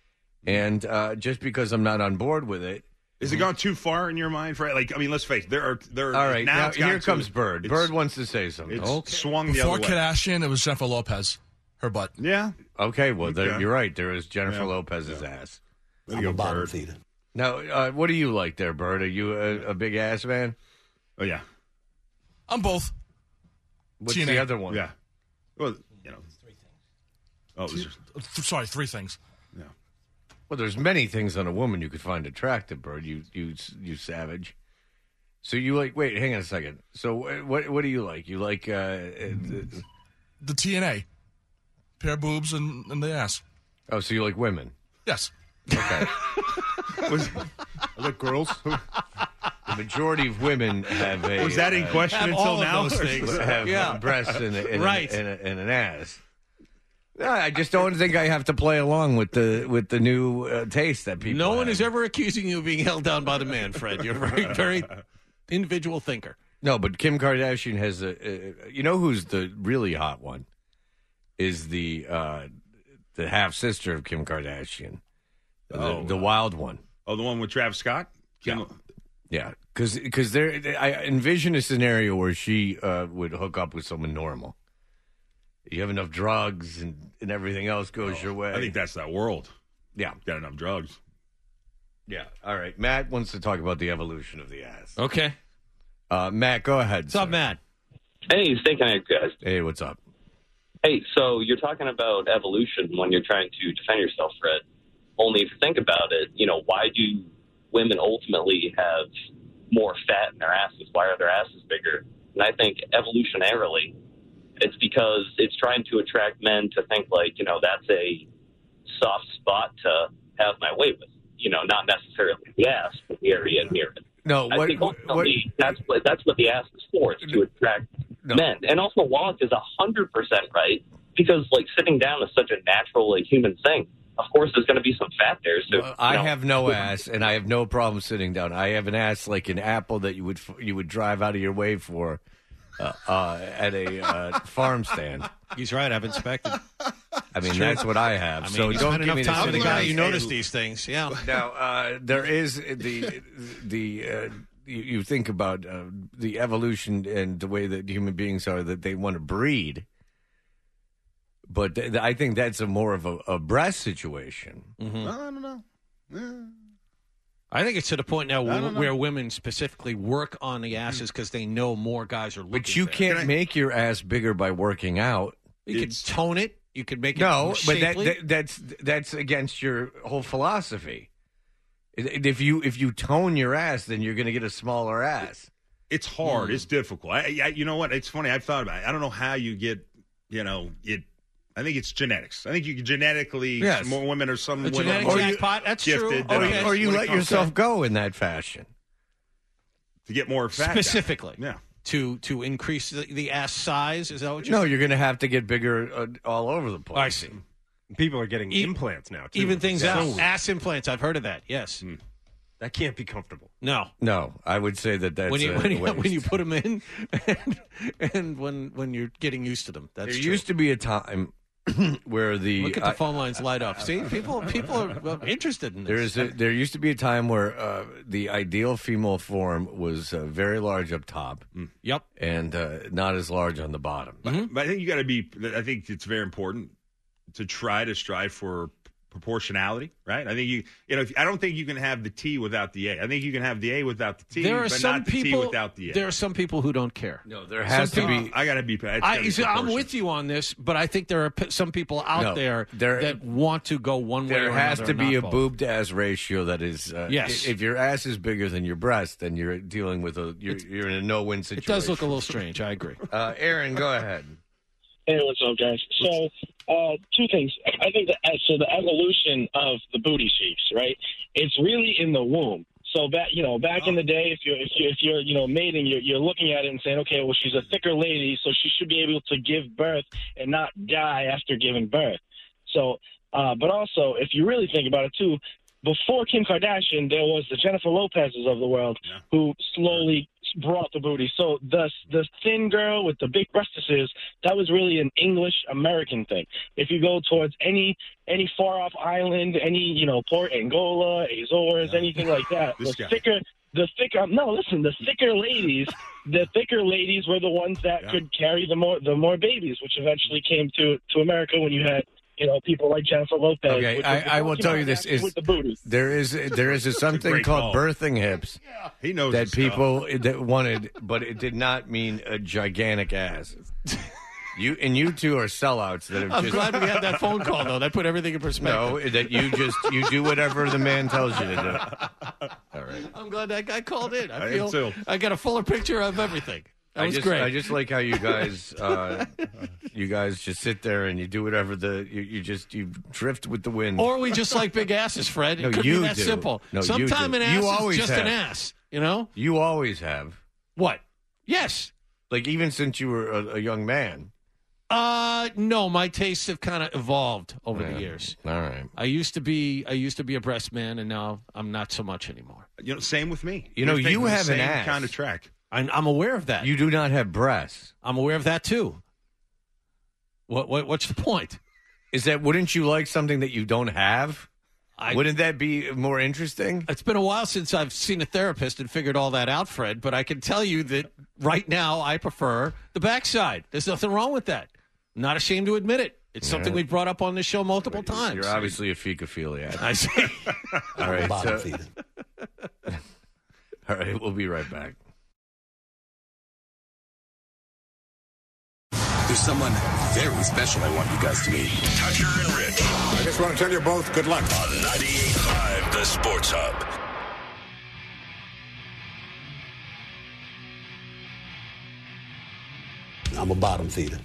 Speaker 6: And just because I'm not on board with it.
Speaker 10: Is it gone too far in your mind, Fred? Like, I mean, let's face it. There are
Speaker 6: all right, now here comes Bird. Bird wants to say something.
Speaker 10: It's swung the other way.
Speaker 15: Before Kardashian, it was Jennifer Lopez. Her butt.
Speaker 10: Yeah.
Speaker 6: Okay, well, you're right. There is Jennifer Lopez's ass.
Speaker 14: I'm a bottom feeder.
Speaker 6: Now, what do you like there, Bird? Are you a big ass man?
Speaker 10: Oh, yeah.
Speaker 15: I'm both.
Speaker 6: What's
Speaker 15: TNA.
Speaker 6: the other one?
Speaker 10: Yeah. Well,
Speaker 15: three things. Sorry, three things.
Speaker 10: Yeah.
Speaker 6: Well, there's many things on a woman you could find attractive, Bird. You savage. So you like? Wait, hang on a second. So what do you like? You like
Speaker 15: the TNA, pair of boobs and the ass.
Speaker 6: Oh, so you like women?
Speaker 15: Yes.
Speaker 6: Okay.
Speaker 10: Are that girls?
Speaker 6: The majority of women have a.
Speaker 10: Was that in question until now?
Speaker 6: Those things have breasts and an ass. No, I just don't think I have to play along with the new taste that people.
Speaker 9: No one
Speaker 6: have.
Speaker 9: is ever accusing you of being held down by the man, Fred. You're a very, very individual thinker.
Speaker 6: No, but Kim Kardashian has you know who's the really hot one? Is the half sister of Kim Kardashian, the wild one.
Speaker 10: Oh, the one with Travis Scott.
Speaker 6: Yeah, because I envision a scenario where she would hook up with someone normal. You have enough drugs and everything else goes your way.
Speaker 10: I think that's that world.
Speaker 6: Yeah.
Speaker 10: Got enough drugs.
Speaker 6: Yeah. All right. Matt wants to talk about the evolution of the ass.
Speaker 9: Okay.
Speaker 6: Matt, go ahead.
Speaker 9: What's up, Matt?
Speaker 16: Hey, thinking of guys.
Speaker 6: Hey, what's up?
Speaker 16: Hey, so you're talking about evolution when you're trying to defend yourself, Fred. Only if you think about it, why do women ultimately have more fat in their asses? Why are their asses bigger? And I think evolutionarily, it's because it's trying to attract men to think like, that's a soft spot to have my way with. Not necessarily the ass, but the area near it.
Speaker 6: No,
Speaker 16: I think ultimately that's what the ass is for. It's to attract men. And also, Wallach is 100% right, because like sitting down is such a natural human thing. Of course, there's going to be some fat there. So
Speaker 6: I have no ass, and I have no problem sitting down. I have an ass like an apple that you would drive out of your way for at a farm stand.
Speaker 9: He's right. I've inspected.
Speaker 6: I mean, that's what I have.
Speaker 9: So
Speaker 6: so
Speaker 9: you
Speaker 6: don't
Speaker 9: spend
Speaker 6: give me
Speaker 9: enough time with the guy. You notice
Speaker 6: notice
Speaker 9: these things. Yeah.
Speaker 6: Now there is you think about the evolution and the way that human beings are, that they want to breed. But I think that's more of a breast situation.
Speaker 9: Mm-hmm.
Speaker 10: I don't know. Yeah.
Speaker 9: I think it's to the point now where women specifically work on the asses because they know more guys are looking.
Speaker 6: But you can't make your ass bigger by working out.
Speaker 9: You can tone it. You can make it
Speaker 6: no,
Speaker 9: more
Speaker 6: but
Speaker 9: shapely.
Speaker 6: that's against your whole philosophy. If you tone your ass, then you're going to get a smaller ass.
Speaker 10: It's hard. It's difficult. You know what? It's funny. I've thought about it. I don't know how you get, it. I think it's genetics. I think you can genetically, more women or some women
Speaker 9: genetic
Speaker 10: more
Speaker 9: jackpot, that's
Speaker 10: gifted.
Speaker 9: true.
Speaker 6: Or you let yourself go in that fashion.
Speaker 10: To get more fat.
Speaker 9: Specifically.
Speaker 10: Yeah.
Speaker 9: To increase the ass size? Is that what you're
Speaker 6: No,
Speaker 9: saying?
Speaker 6: you're going to have to get bigger all over the place.
Speaker 9: I see.
Speaker 1: People are getting implants now, too.
Speaker 9: Even things else. Ass implants. I've heard of that, yes.
Speaker 1: That can't be comfortable.
Speaker 9: No.
Speaker 6: No, I would say that's
Speaker 9: when you
Speaker 6: waste.
Speaker 9: put them in and when you're getting used to them. That's
Speaker 6: There
Speaker 9: true.
Speaker 6: used to be a time where
Speaker 9: Look at the phone lines light up. See, people are interested in this.
Speaker 6: There used to be a time where the ideal female form was very large up top.
Speaker 9: Yep.
Speaker 6: And not as large on the bottom.
Speaker 10: But I think you got to be. I think it's very important to try to strive for proportionality, right? I think I don't think you can have the T without the A. I think you can have the A without the T,
Speaker 9: There are
Speaker 10: but
Speaker 9: some
Speaker 10: not the
Speaker 9: people,
Speaker 10: T without the A.
Speaker 9: There are some people who don't care.
Speaker 6: No, there has to be.
Speaker 10: I got to be.
Speaker 9: I'm with you on this, but I think there are some people out there that want to go one way or another.
Speaker 6: There has to be a
Speaker 9: both.
Speaker 6: boob to ass ratio that is.
Speaker 9: Yes.
Speaker 6: If your ass is bigger than your breast, then you're dealing with you're in a no-win situation.
Speaker 9: It does look a little strange. I agree.
Speaker 6: Aaron, go ahead.
Speaker 17: Hey, what's up, guys? So, two things. I think the evolution of the booty cheeks, right? It's really in the womb. So back in the day, if you're mating, you're looking at it and saying, okay, well, she's a thicker lady, so she should be able to give birth and not die after giving birth. So, but also, if you really think about it too, before Kim Kardashian, there was the Jennifer Lopez's of the world who slowly brought the booty. So the thin girl with the big breastises, that was really an English American thing. If you go towards any far off island, Port Angola, Azores, anything like that, the thicker ladies were the ones that could carry the more babies, which eventually came to America when you had people like Jennifer Lopez.
Speaker 6: Okay, I will tell you this:
Speaker 17: with the booty.
Speaker 6: there is something called birthing hips.
Speaker 10: He knows
Speaker 6: that people that wanted, but it did not mean a gigantic ass. You two are sellouts. That have
Speaker 9: I'm
Speaker 6: just,
Speaker 9: glad we had that phone call, though. That put everything in perspective.
Speaker 6: No, that you do whatever the man tells you to do. All right.
Speaker 9: I'm glad that guy called in.
Speaker 10: I am too.
Speaker 9: I got a fuller picture of everything. That was great.
Speaker 6: I just like how you guys just sit there and you do whatever you drift with the wind.
Speaker 9: Or we just like big asses, Fred. It
Speaker 6: No,
Speaker 9: could
Speaker 6: you
Speaker 9: be that
Speaker 6: do.
Speaker 9: simple.
Speaker 6: No, you
Speaker 9: Sometime
Speaker 6: do.
Speaker 9: an
Speaker 6: You
Speaker 9: ass
Speaker 6: always
Speaker 9: is just
Speaker 6: have.
Speaker 9: an ass, you know?
Speaker 6: You always have.
Speaker 9: What? Yes.
Speaker 6: Like even since you were a young man.
Speaker 9: No, my tastes have kind of evolved over the years.
Speaker 6: All right.
Speaker 9: I used to be a breast man, and now I'm not so much anymore.
Speaker 10: Same with me.
Speaker 6: You know,
Speaker 10: We're taking
Speaker 6: you
Speaker 10: the
Speaker 6: have an
Speaker 10: same
Speaker 6: ass.
Speaker 10: kind of track.
Speaker 9: I'm aware of that.
Speaker 6: You do not have breasts.
Speaker 9: I'm aware of that too. What's the point?
Speaker 6: Is that wouldn't you like something that you don't have? Wouldn't that be more interesting?
Speaker 9: It's been a while since I've seen a therapist and figured all that out, Fred, but I can tell you that right now I prefer the backside. There's nothing wrong with that. I'm not ashamed to admit it. It's something we've brought up on this show multiple times.
Speaker 6: You're obviously a fecophiliac.
Speaker 9: I see.
Speaker 6: All right.
Speaker 14: Bottom feeder.
Speaker 6: All right, we'll be right back.
Speaker 2: There's someone very special I want you guys to meet.
Speaker 8: Toucher and Rich.
Speaker 18: I just want to tell you both good luck.
Speaker 8: On 98.5 The Sports Hub.
Speaker 14: I'm a bottom feeder.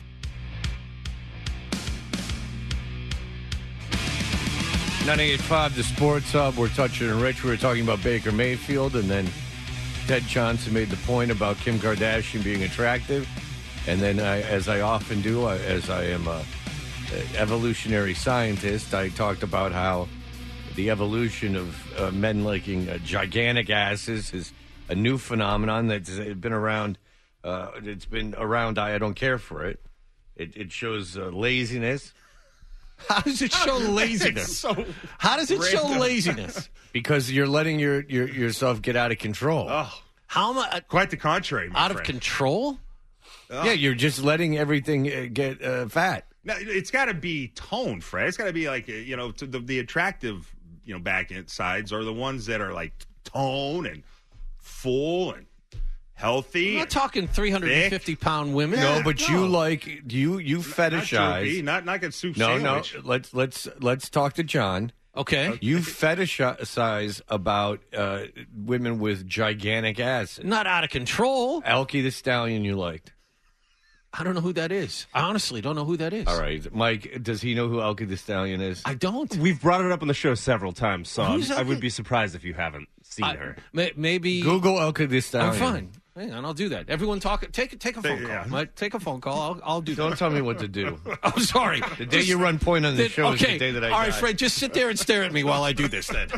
Speaker 6: .98.5 The Sports Hub. We're touching and Rich. We were talking about Baker Mayfield, and then Ted Johnson made the point about Kim Kardashian being attractive. And then, as I often do, as I am an evolutionary scientist, I talked about how the evolution of men liking gigantic asses is a new phenomenon that's been around It's been around. I don't care for it. It shows laziness.
Speaker 9: How does it show laziness? How does it show laziness?
Speaker 6: Because you're letting yourself get out of control.
Speaker 10: Oh,
Speaker 9: how much?
Speaker 10: Quite the contrary.
Speaker 9: Out of control?
Speaker 10: Oh.
Speaker 6: Yeah, you're just letting everything get fat.
Speaker 10: Now, it's got to be toned, Fred. It's got to be like to the attractive back end sides are the ones that are like tone and full and healthy.
Speaker 9: I'm not talking 350-pound women.
Speaker 6: No, but you fetishize.
Speaker 10: Not get soup
Speaker 6: No,
Speaker 10: sandwich.
Speaker 6: Let's talk to John.
Speaker 9: Okay.
Speaker 6: You fetishize about women with gigantic asses.
Speaker 9: Not out of control.
Speaker 6: Elkie the Stallion you liked.
Speaker 9: I don't know who that is. I honestly don't know who that is.
Speaker 6: All right. Mike, does he know who Elkie the Stallion is?
Speaker 9: I don't.
Speaker 1: We've brought it up on the show several times, so
Speaker 9: Who's
Speaker 1: I would
Speaker 9: Elkie?
Speaker 1: be surprised if you haven't seen her.
Speaker 9: Maybe
Speaker 6: Google Elkie the Stallion.
Speaker 9: I'm fine. Hang on, I'll do that. Everyone talk. Take a phone call.
Speaker 10: Yeah.
Speaker 9: Mike, take a phone call. I'll do that.
Speaker 6: Don't tell me what to do.
Speaker 9: I'm sorry.
Speaker 6: The day you run point on the show is the day that I
Speaker 9: All right,
Speaker 6: die.
Speaker 9: Fred, just sit there and stare at me while I do this then.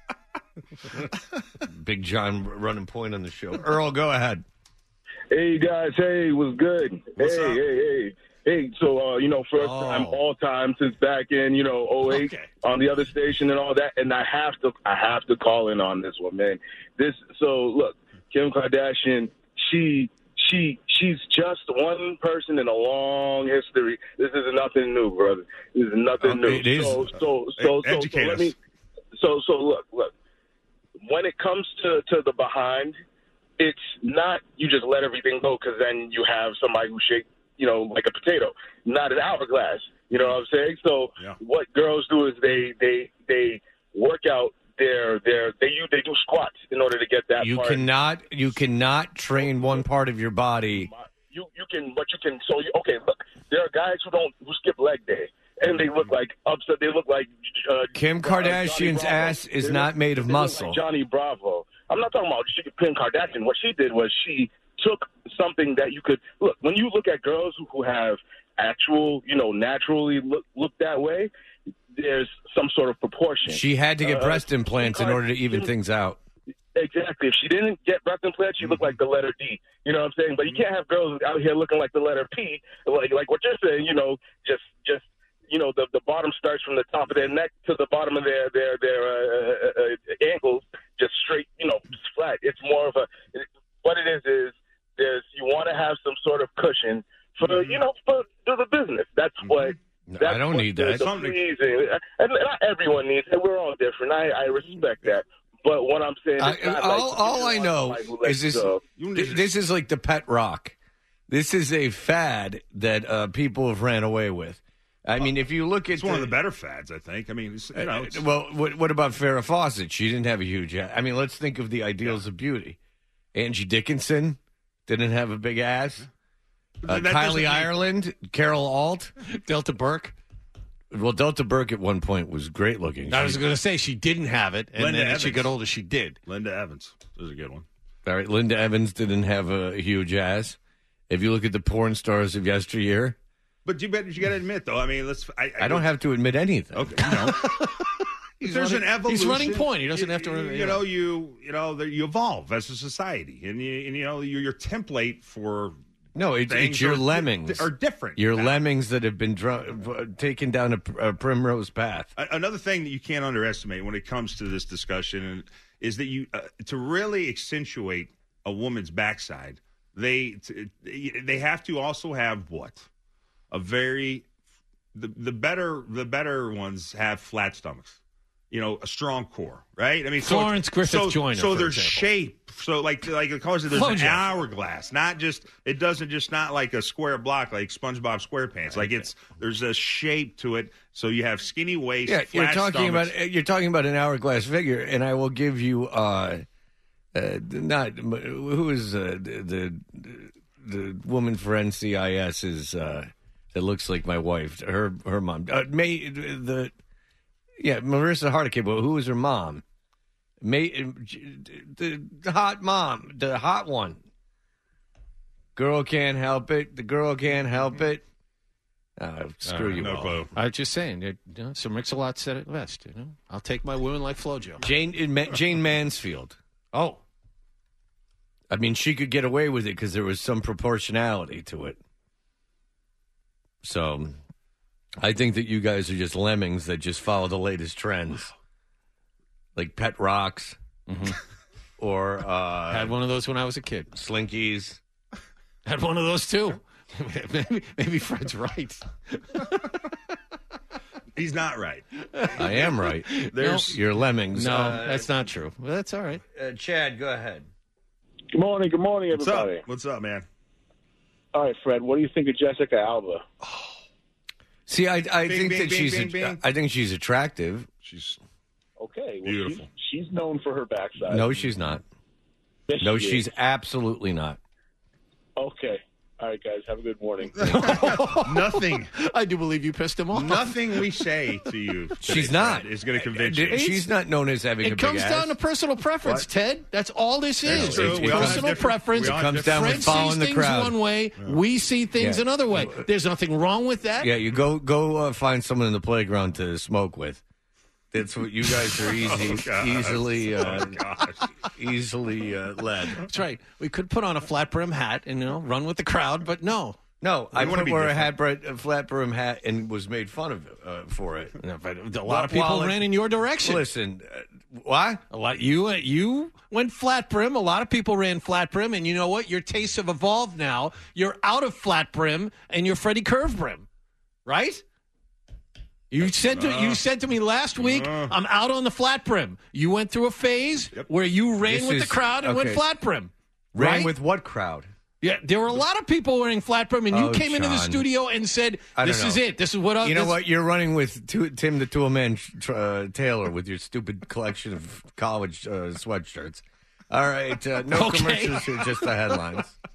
Speaker 6: Big John running point on the show. Earl, go ahead.
Speaker 19: Hey, guys. Hey, what's good?
Speaker 10: What's up?
Speaker 19: Hey, so, first time, all time since back in, 08 on the other station and all that. And I have to call in on this one, man. Look, Kim Kardashian, she's just one person in a long history. This is nothing new, brother. This is nothing new.
Speaker 6: It is.
Speaker 10: Educate us.
Speaker 19: Look. When it comes to the behind, it's not you just let everything go because then you have somebody who shake, like a potato, not an hourglass. You know what I'm saying? So what girls do is they work out they do squats in order to get that.
Speaker 6: You
Speaker 19: part.
Speaker 6: cannot train one part of your body.
Speaker 19: You can. So look, there are guys who skip leg day. And they look like upset. They look like
Speaker 6: Kim Kardashian's ass is not made of muscle.
Speaker 19: Like Johnny Bravo. I'm not talking about Kim Kardashian. What she did was she took something that you could look. When you look at girls who have actual, naturally look that way, there's some sort of proportion.
Speaker 6: She had to get breast implants in order to even things out.
Speaker 19: Exactly. If she didn't get breast implants, she looked like the letter D. You know what I'm saying? But you can't have girls out here looking like the letter P, like what you're saying. Just. The bottom starts from the top of their neck to the bottom of their ankles, just straight, flat. It's more of what it is you want to have some sort of cushion for the business. That's what.
Speaker 6: I don't need that.
Speaker 19: And not everyone needs it. We're all different. I respect that. But what I'm saying is
Speaker 6: all I know is this is like the pet rock. This is a fad that people have ran away with. I mean, if you look at...
Speaker 10: It's one of the better fads, I think. I mean,
Speaker 6: well, what about Farrah Fawcett? She didn't have a huge ass. I mean, let's think of the ideals of beauty. Angie Dickinson didn't have a big ass. Kylie Ireland, Carol Alt.
Speaker 9: Delta Burke.
Speaker 6: Well, Delta Burke at one point was great looking.
Speaker 9: I was going to say she didn't have it, and then as she got older, she did.
Speaker 10: Linda Evans. That was a good one.
Speaker 6: All right, Linda Evans didn't have a huge ass. If you look at the porn stars of yesteryear...
Speaker 10: But you got to admit, though. I mean,
Speaker 6: I don't have to admit anything.
Speaker 10: Okay, there's an evolution.
Speaker 9: He's running point. He doesn't have to.
Speaker 10: You evolve as a society, and your template for
Speaker 6: it's your lemmings
Speaker 10: are different.
Speaker 6: Your lemmings that have been taken down a primrose path.
Speaker 10: Another thing that you can't underestimate when it comes to this discussion is that you to really accentuate a woman's backside, they have to also have what. The better ones have flat stomachs, a strong core, right? I mean,
Speaker 9: Florence Griffith Joyner.
Speaker 10: So there's shape. So like the colors, there's an hourglass, it doesn't just not like a square block like SpongeBob SquarePants. Like there's a shape to it. So you have skinny waist.
Speaker 6: Yeah,
Speaker 10: flat stomachs.
Speaker 6: you're talking about an hourglass figure, and I will give you who is the woman for NCIS is. It looks like my wife, her mom. Marissa Hardicke, but who is her mom? The hot mom, the hot one. Girl can't help it. The girl can't help it. Screw you all.
Speaker 9: I was just saying, Sir Mix-a-Lot said it best. I'll take my women like FloJo.
Speaker 6: Jane Mansfield.
Speaker 9: Oh.
Speaker 6: I mean, she could get away with it because there was some proportionality to it. So I think that you guys are just lemmings that just follow the latest trends. Like pet rocks.
Speaker 9: Mm-hmm.
Speaker 6: Or
Speaker 9: had one of those when I was a kid.
Speaker 6: Slinkies.
Speaker 9: Had one of those too. maybe Fred's right.
Speaker 10: He's not right.
Speaker 6: I am right. There's your lemmings.
Speaker 9: No, that's not true. Well, that's all right.
Speaker 6: Chad, go ahead.
Speaker 20: Good morning, everybody.
Speaker 10: What's up, man?
Speaker 20: All right, Fred. What do you think of Jessica Alba?
Speaker 6: See, I
Speaker 10: Bing,
Speaker 6: think
Speaker 10: bing,
Speaker 6: that
Speaker 10: bing,
Speaker 6: she's
Speaker 10: bing, bing.
Speaker 6: I think she's attractive.
Speaker 10: She's
Speaker 20: okay. Well,
Speaker 10: beautiful.
Speaker 20: She's known for her backside.
Speaker 6: No, she's not.
Speaker 20: Yes,
Speaker 6: No,
Speaker 20: she
Speaker 6: she's
Speaker 20: is.
Speaker 6: absolutely not.
Speaker 20: Okay. All right, guys. Have a good morning.
Speaker 10: Nothing.
Speaker 9: I do believe you pissed him off.
Speaker 10: Nothing we say to you.
Speaker 6: She's not.
Speaker 10: Is going to convince you.
Speaker 6: She's not known as having a
Speaker 9: It
Speaker 6: big
Speaker 9: comes
Speaker 6: ass.
Speaker 9: down to personal preference,
Speaker 10: What?
Speaker 9: Ted. That's all this
Speaker 10: That's
Speaker 9: is.
Speaker 10: true.
Speaker 9: It's
Speaker 10: We all have
Speaker 9: personal
Speaker 10: different-
Speaker 9: preference.
Speaker 10: we all
Speaker 6: It comes down
Speaker 9: Fred
Speaker 6: with following
Speaker 9: sees
Speaker 6: the
Speaker 9: things
Speaker 6: crowd.
Speaker 9: one way. We see things
Speaker 6: Yeah.
Speaker 9: another way. There's nothing wrong with that.
Speaker 6: Yeah, you go find someone in the playground to smoke with. That's what you guys are easily led.
Speaker 9: That's right. We could put on a flat brim hat and run with the crowd, but no.
Speaker 6: No, I
Speaker 10: wanna
Speaker 6: would
Speaker 10: be
Speaker 6: wear a flat brim hat and was made fun of for it.
Speaker 9: No, but a lot of people ran in your direction.
Speaker 6: Listen, what?
Speaker 9: A lot. You went flat brim. A lot of people ran flat brim, and you know what? Your tastes have evolved now. You're out of flat brim, and you're Freddie Curve brim, right? You said to me last week, I'm out on the flat brim. You went through a phase where you ran with the crowd and went flat brim.
Speaker 6: Ran
Speaker 9: right?
Speaker 6: with what crowd?
Speaker 9: Yeah, there were a lot with people wearing flat brim, and you came into the
Speaker 6: John.
Speaker 9: studio and said, "This is it. This is what."
Speaker 6: You know what? You're running with Tim the Toolman Taylor with your stupid collection of college sweatshirts. All right, no
Speaker 9: Okay.
Speaker 6: commercials here, just the headlines.